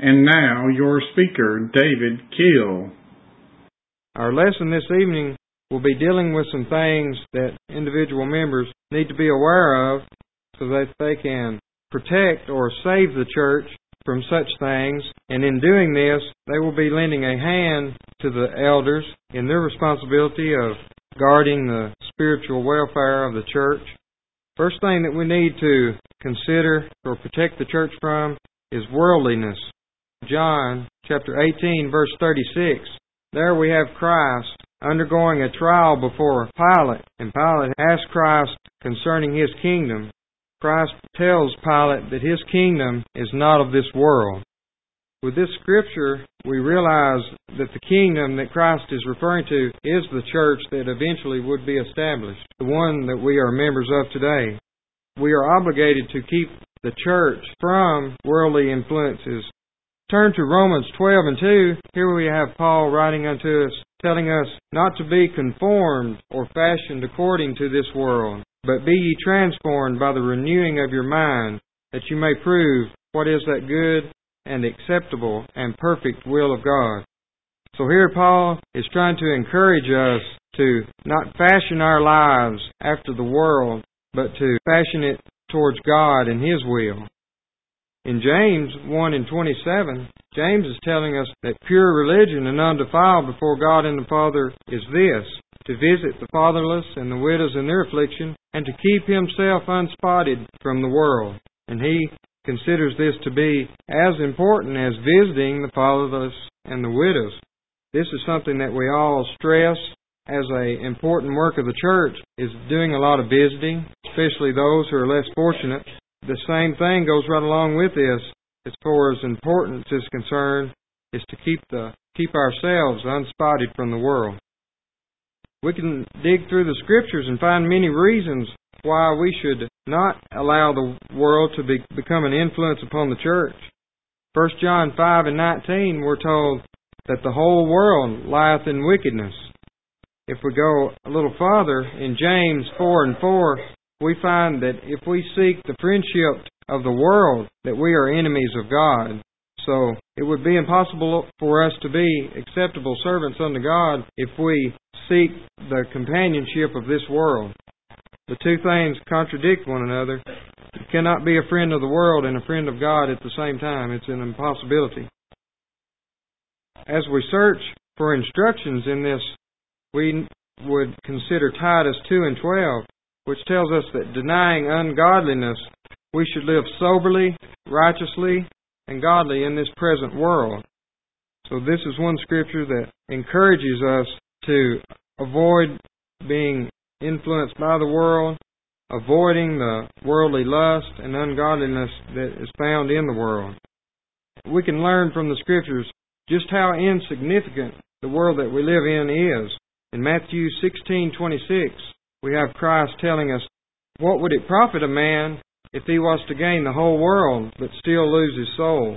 And now, your speaker, David Keel. Our lesson this evening will be dealing with some things that individual members need to be aware of so that they can protect or save the church from such things. And in doing this, they will be lending a hand to the elders in their responsibility of guarding the spiritual welfare of the church. First thing that we need to consider or protect the church from is worldliness. John chapter 18, verse 36. There we have Christ undergoing a trial before Pilate, and Pilate asked Christ concerning His kingdom. Christ tells Pilate that His kingdom is not of this world. With this scripture, we realize that the kingdom that Christ is referring to is the church that eventually would be established, the one that we are members of today. We are obligated to keep the church from worldly influences. Turn to Romans 12 and 2. Here we have Paul writing unto us, telling us not to be conformed or fashioned according to this world, but be ye transformed by the renewing of your mind, that you may prove what is that good and acceptable and perfect will of God. So here Paul is trying to encourage us to not fashion our lives after the world, but to fashion it towards God and His will. In James 1 and 27, James is telling us that pure religion and undefiled before God and the Father is this, to visit the fatherless and the widows in their affliction, and to keep himself unspotted from the world. And he considers this to be as important as visiting the fatherless and the widows. This is something that we all stress as an important work of the church, is doing a lot of visiting, especially those who are less fortunate. The same thing goes right along with this, as far as importance is concerned, is to keep ourselves unspotted from the world. We can dig through the Scriptures and find many reasons why we should not allow the world to become an influence upon the church. 1 John 5 and 19, we're told that the whole world lieth in wickedness. If we go a little farther, in James 4 and 4, we find that if we seek the friendship of the world, that we are enemies of God. So it would be impossible for us to be acceptable servants unto God if we seek the companionship of this world. The two things contradict one another. You cannot be a friend of the world and a friend of God at the same time. It's an impossibility. As we search for instructions in this, we would consider Titus 2 and 12, which tells us that denying ungodliness, we should live soberly, righteously, and godly in this present world. So this is one scripture that encourages us to avoid being influenced by the world, avoiding the worldly lust and ungodliness that is found in the world. We can learn from the scriptures just how insignificant the world that we live in is. In Matthew 16:26, we have Christ telling us, what would it profit a man if he was to gain the whole world but still lose his soul?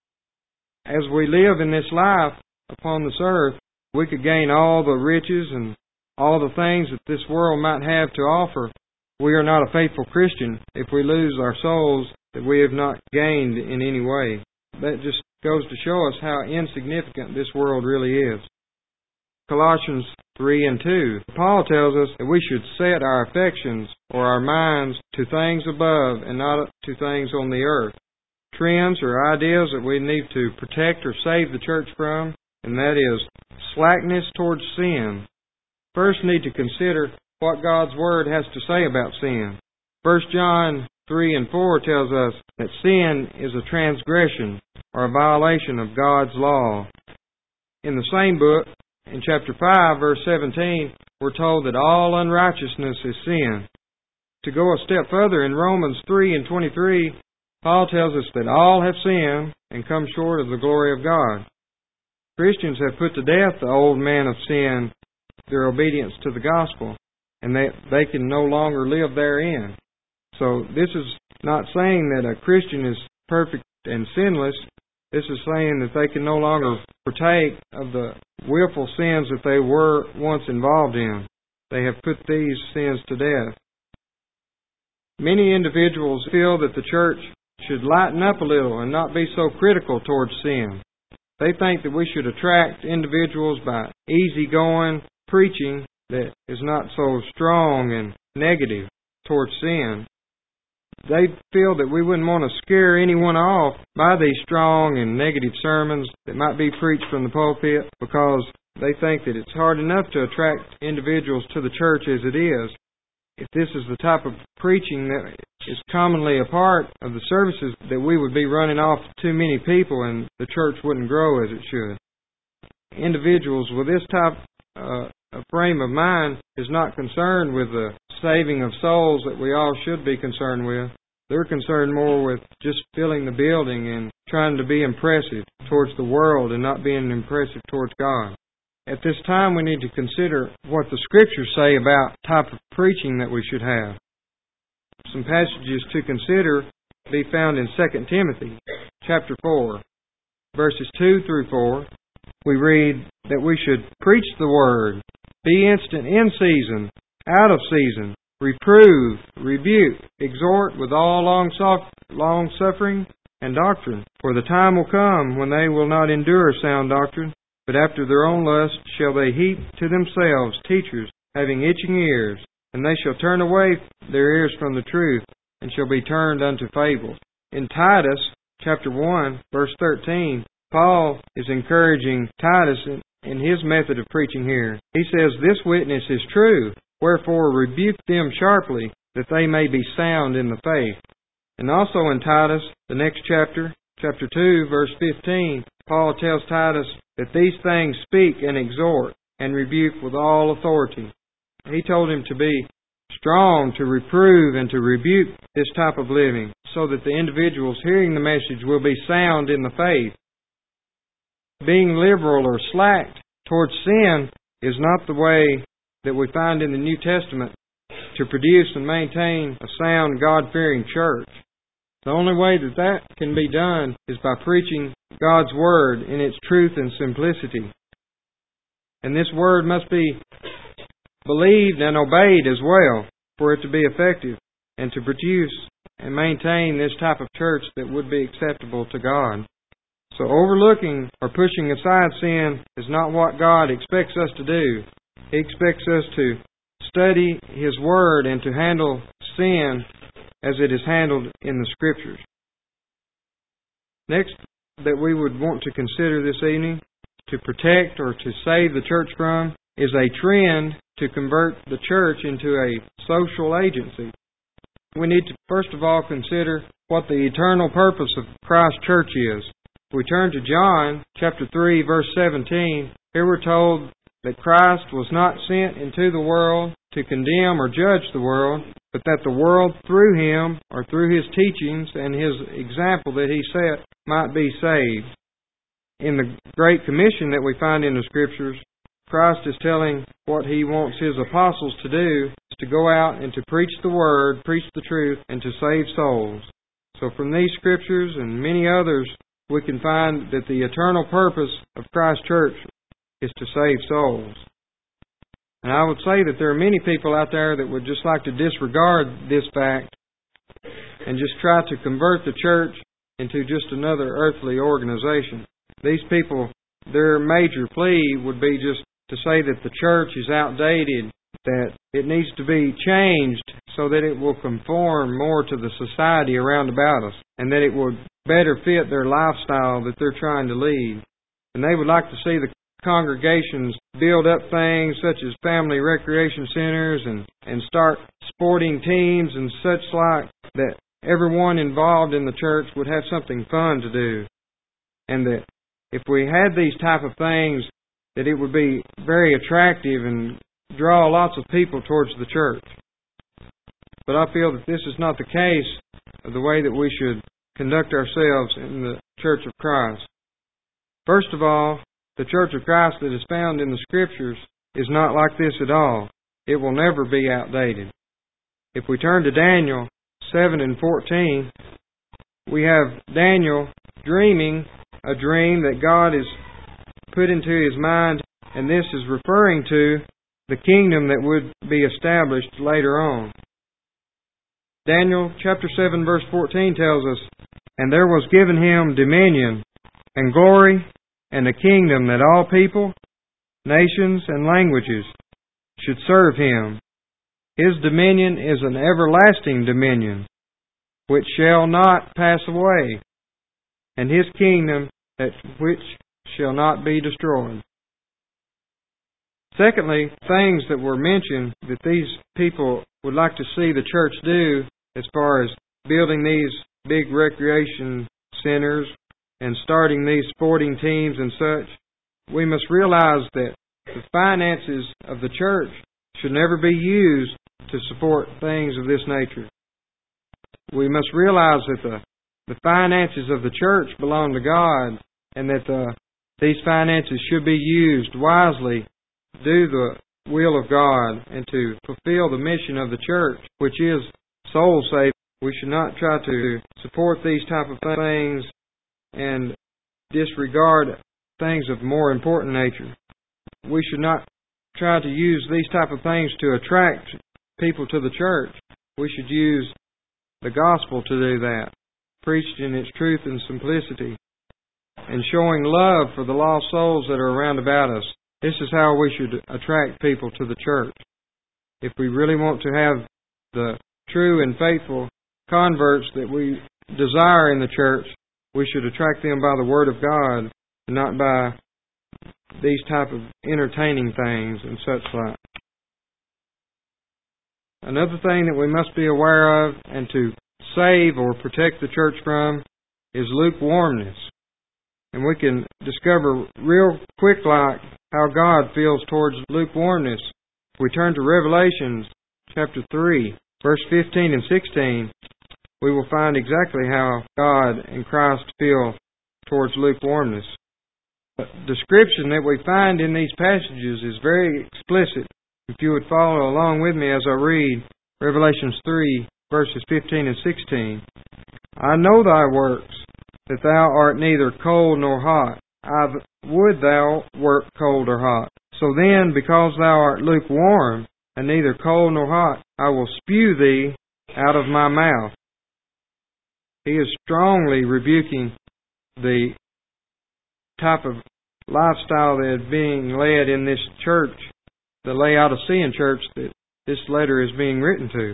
As we live in this life upon this earth, we could gain all the riches and all the things that this world might have to offer. We are not a faithful Christian if we lose our souls that we have not gained in any way. That just goes to show us how insignificant this world really is. Colossians 3 and 2. Paul tells us that we should set our affections or our minds to things above and not to things on the earth. Trends or ideas that we need to protect or save the church from, and that is slackness towards sin. First need to consider what God's Word has to say about sin. 1 John 3 and 4 tells us that sin is a transgression or a violation of God's law. In the same book, in chapter 5, verse 17, we're told that all unrighteousness is sin. To go a step further, in Romans 3 and 23, Paul tells us that all have sinned and come short of the glory of God. Christians have put to death the old man of sin, their obedience to the gospel, and they can no longer live therein. So this is not saying that a Christian is perfect and sinless. This is saying that they can no longer partake of the willful sins that they were once involved in. They have put these sins to death. Many individuals feel that the church should lighten up a little and not be so critical towards sin. They think that we should attract individuals by easygoing preaching that is not so strong and negative towards sin. They feel that we wouldn't want to scare anyone off by these strong and negative sermons that might be preached from the pulpit, because they think that it's hard enough to attract individuals to the church as it is. If this is the type of preaching that is commonly a part of the services, that we would be running off too many people and the church wouldn't grow as it should. Individuals with this type of frame of mind is not concerned with the saving of souls that we all should be concerned with. They're concerned more with just filling the building and trying to be impressive towards the world and not being impressive towards God. At this time, we need to consider what the Scriptures say about the type of preaching that we should have. Some passages to consider be found in 2 Timothy chapter 4, verses 2 through 4. We read that we should preach the Word, be instant in season, out of season, reprove, rebuke, exhort with all long-suffering and doctrine. For the time will come when they will not endure sound doctrine, but after their own lust shall they heap to themselves teachers having itching ears, and they shall turn away their ears from the truth, and shall be turned unto fables. In Titus chapter 1, verse 13, Paul is encouraging Titus in his method of preaching here. He says, "This witness is true, wherefore rebuke them sharply, that they may be sound in the faith." And also in Titus, the next chapter, chapter 2, verse 15, Paul tells Titus that these things speak and exhort and rebuke with all authority. He told him to be strong, to reprove and to rebuke this type of living, so that the individuals hearing the message will be sound in the faith. Being liberal or slack towards sin is not the way that we find in the New Testament to produce and maintain a sound, God-fearing church. The only way that that can be done is by preaching God's Word in its truth and simplicity. And this Word must be believed and obeyed as well for it to be effective and to produce and maintain this type of church that would be acceptable to God. So overlooking or pushing aside sin is not what God expects us to do. He expects us to study His Word and to handle sin as it is handled in the Scriptures. Next, that we would want to consider this evening, to protect or to save the church from, is a trend to convert the church into a social agency. We need to first of all consider what the eternal purpose of Christ's church is. If we turn to John chapter 3, verse 17, here we're told that Christ was not sent into the world to condemn or judge the world, but that the world through Him, or through His teachings and His example that He set, might be saved. In the Great Commission that we find in the Scriptures, Christ is telling what He wants His apostles to do, is to go out and to preach the Word, preach the truth, and to save souls. So from these Scriptures and many others, we can find that the eternal purpose of Christ's church is to save souls. And I would say that there are many people out there that would just like to disregard this fact and just try to convert the church into just another earthly organization. These people, their major plea would be just to say that the church is outdated, that it needs to be changed so that it will conform more to the society around about us, and that it would better fit their lifestyle that they're trying to lead. And they would like to see the congregations build up things such as family recreation centers and start sporting teams and such like, that everyone involved in the church would have something fun to do. And that if we had these type of things, that it would be very attractive and draw lots of people towards the church. But I feel that this is not the case of the way that we should conduct ourselves in the Church of Christ. First of all, the Church of Christ that is found in the Scriptures is not like this at all. It will never be outdated. If we turn to Daniel 7 and 14, we have Daniel dreaming a dream that God has put into his mind, and this is referring to the kingdom that would be established later on. Daniel chapter 7 verse 14 tells us, And there was given him dominion and glory and a kingdom, that all people, nations, and languages should serve him. His dominion is an everlasting dominion, which shall not pass away, and his kingdom that which shall not be destroyed. Secondly, things that were mentioned that these people would like to see the church do as far as building these big recreation centers and starting these sporting teams and such. We must realize that the finances of the church should never be used to support things of this nature. We must realize that the finances of the church belong to God, and that these finances should be used wisely to do the will of God and to fulfill the mission of the church, which is soul saving. We should not try to support these type of things and disregard things of more important nature. We should not try to use these type of things to attract people to the church. We should use the gospel to do that, preached in its truth and simplicity, and showing love for the lost souls that are around about us. This is how we should attract people to the church. If we really want to have the true and faithful converts that we desire in the church, we should attract them by the Word of God, and not by these type of entertaining things and such like. Another thing that we must be aware of and to save or protect the church from is lukewarmness. And we can discover real quick like how God feels towards lukewarmness. If we turn to Revelation chapter 3, verse 15 and 16, we will find exactly how God and Christ feel towards lukewarmness. The description that we find in these passages is very explicit. If you would follow along with me as I read Revelation 3, verses 15 and 16. I know thy works, that thou art neither cold nor hot. I would thou wert cold or hot. So then, because thou art lukewarm, and neither cold nor hot, I will spew thee out of my mouth. He is strongly rebuking the type of lifestyle that is being led in this church, the Laodicean church that this letter is being written to.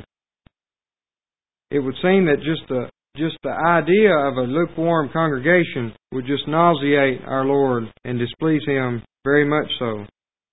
It would seem that just the idea of a lukewarm congregation would just nauseate our Lord and displease Him very much so.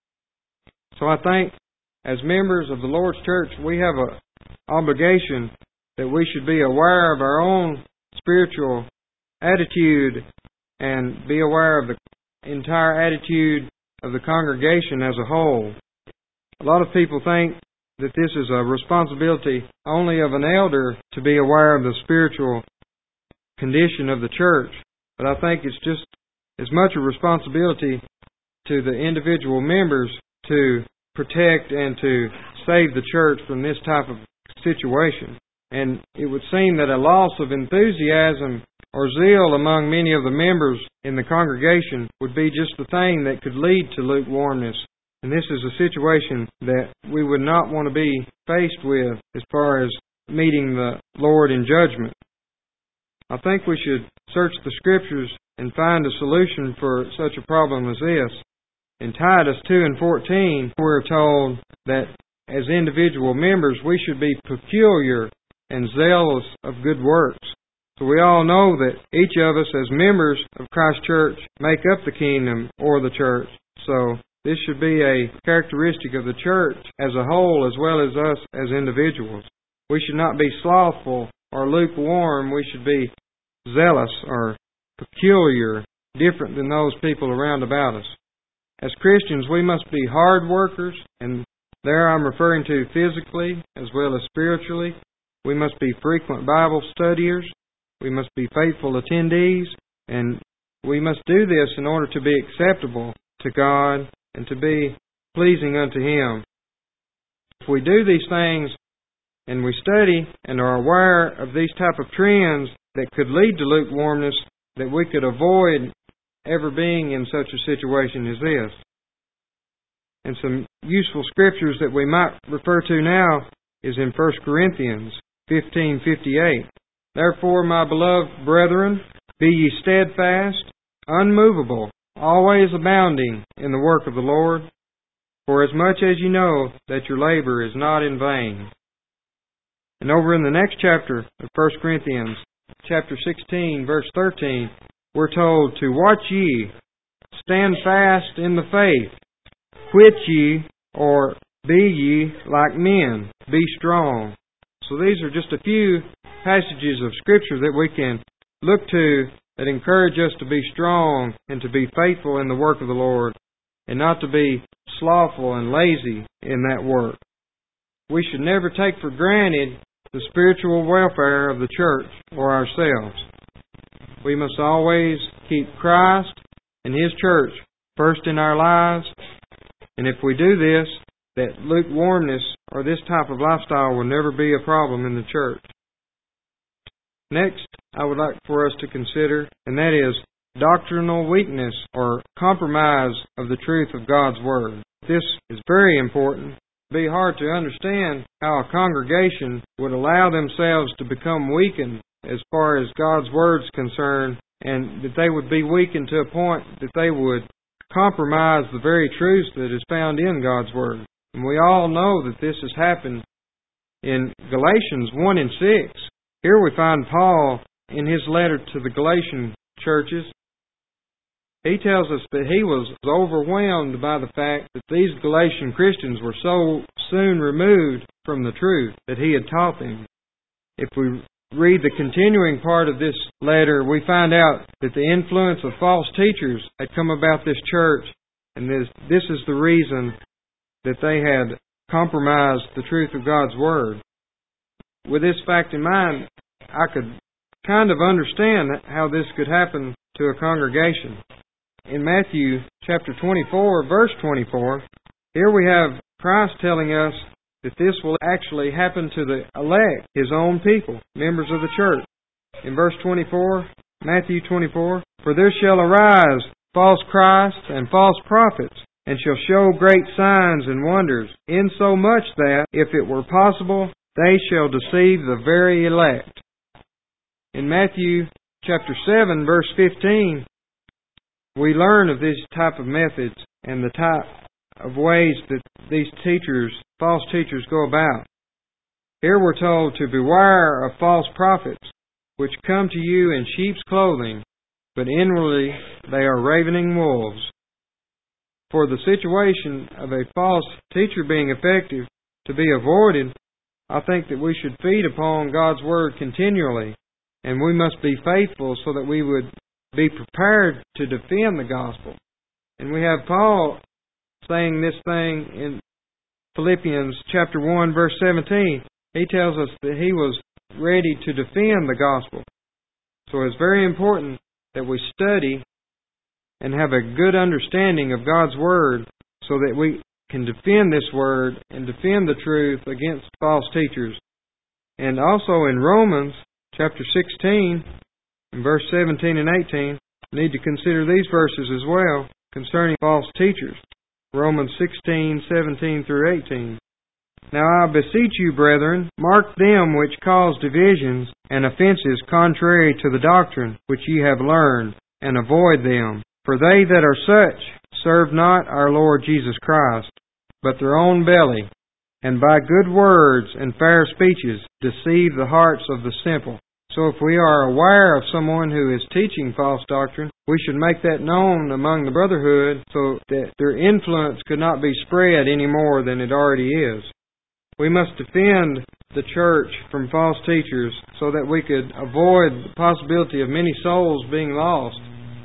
So I think as members of the Lord's church, we have an obligation that we should be aware of our own spiritual attitude and be aware of the entire attitude of the congregation as a whole. A lot of people think that this is a responsibility only of an elder to be aware of the spiritual condition of the church. But I think it's just as much a responsibility to the individual members to protect and to save the church from this type of situation. And it would seem that a loss of enthusiasm or zeal among many of the members in the congregation would be just the thing that could lead to lukewarmness. And this is a situation that we would not want to be faced with as far as meeting the Lord in judgment. I think we should search the Scriptures and find a solution for such a problem as this. In Titus 2 and 14, we're told that as individual members, we should be peculiar and zealous of good works. So we all know that each of us as members of Christ's church make up the kingdom or the church. So this should be a characteristic of the church as a whole as well as us as individuals. We should not be slothful or lukewarm. We should be zealous or peculiar, different than those people around about us. As Christians, we must be hard workers, and there I'm referring to physically as well as spiritually. We must be frequent Bible studiers. We must be faithful attendees, and we must do this in order to be acceptable to God and to be pleasing unto Him. If we do these things and we study and are aware of these type of trends that could lead to lukewarmness, that we could avoid ever being in such a situation as this. And some useful scriptures that we might refer to now is in 1 Corinthians 15:58. Therefore, my beloved brethren, be ye steadfast, unmovable, always abounding in the work of the Lord, for as much as ye know that your labor is not in vain. And over in the next chapter of 1 Corinthians, chapter 16, verse 13, we're told to watch ye, stand fast in the faith, quit ye, or be ye like men, be strong. So these are just a few passages of Scripture that we can look to that encourage us to be strong and to be faithful in the work of the Lord and not to be slothful and lazy in that work. We should never take for granted the spiritual welfare of the church or ourselves. We must always keep Christ and His church first in our lives, and if we do this, that lukewarmness or this type of lifestyle will never be a problem in the church. Next, I would like for us to consider, and that is doctrinal weakness or compromise of the truth of God's Word. This is very important. It would be hard to understand how a congregation would allow themselves to become weakened as far as God's Word is concerned, and that they would be weakened to a point that they would compromise the very truth that is found in God's Word. And we all know that this has happened in Galatians 1 and 6. Here we find Paul in his letter to the Galatian churches. He tells us that he was overwhelmed by the fact that these Galatian Christians were so soon removed from the truth that he had taught them. If we read the continuing part of this letter, we find out that the influence of false teachers had come about this church, and this is the reason that they had compromised the truth of God's Word. With this fact in mind, I could kind of understand how this could happen to a congregation. In Matthew chapter 24, verse 24, here we have Christ telling us that this will actually happen to the elect, His own people, members of the church. In verse 24, Matthew 24, for there shall arise false Christs and false prophets, and shall show great signs and wonders, insomuch that, if it were possible, they shall deceive the very elect. In Matthew chapter 7, verse 15, we learn of these type of methods and the type of ways that these teachers, false teachers, go about. Here we're told to beware of false prophets, which come to you in sheep's clothing, but inwardly they are ravening wolves. For the situation of a false teacher being effective to be avoided, I think that we should feed upon God's Word continually, and we must be faithful so that we would be prepared to defend the gospel. And we have Paul saying this thing in Philippians chapter 1, verse 17. He tells us that he was ready to defend the gospel. So it's very important that we study and have a good understanding of God's Word so that we can defend this Word and defend the truth against false teachers. And also in Romans chapter 16, in verse 17 and 18, we need to consider these verses as well concerning false teachers. Romans 16, 17 through 18. Now I beseech you, brethren, mark them which cause divisions and offenses contrary to the doctrine which ye have learned, and avoid them. For they that are such serve not our Lord Jesus Christ, but their own belly, and by good words and fair speeches deceive the hearts of the simple. So if we are aware of someone who is teaching false doctrine, we should make that known among the brotherhood so that their influence could not be spread any more than it already is. We must defend the church from false teachers so that we could avoid the possibility of many souls being lost.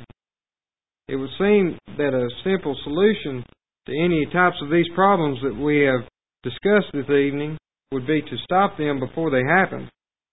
It would seem that a simple solution to any types of these problems that we have discussed this evening would be to stop them before they happen.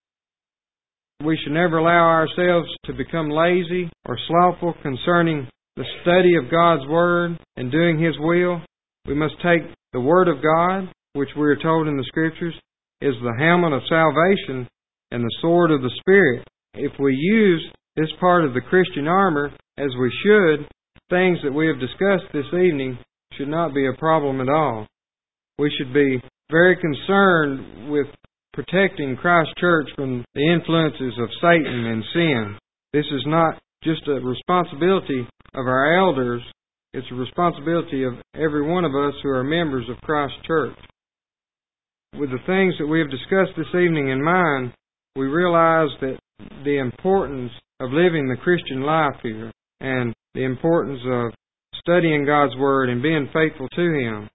We should never allow ourselves to become lazy or slothful concerning the study of God's Word and doing His will. We must take the Word of God, which we are told in the Scriptures is the helmet of salvation and the sword of the Spirit. If we use this part of the Christian armor as we should, things that we have discussed this evening should not be a problem at all. We should be very concerned with protecting Christ's church from the influences of Satan and sin. This is not just a responsibility of our elders, it's a responsibility of every one of us who are members of Christ's church. With the things that we have discussed this evening in mind, we realize that the importance of living the Christian life here and the importance of studying God's Word and being faithful to Him.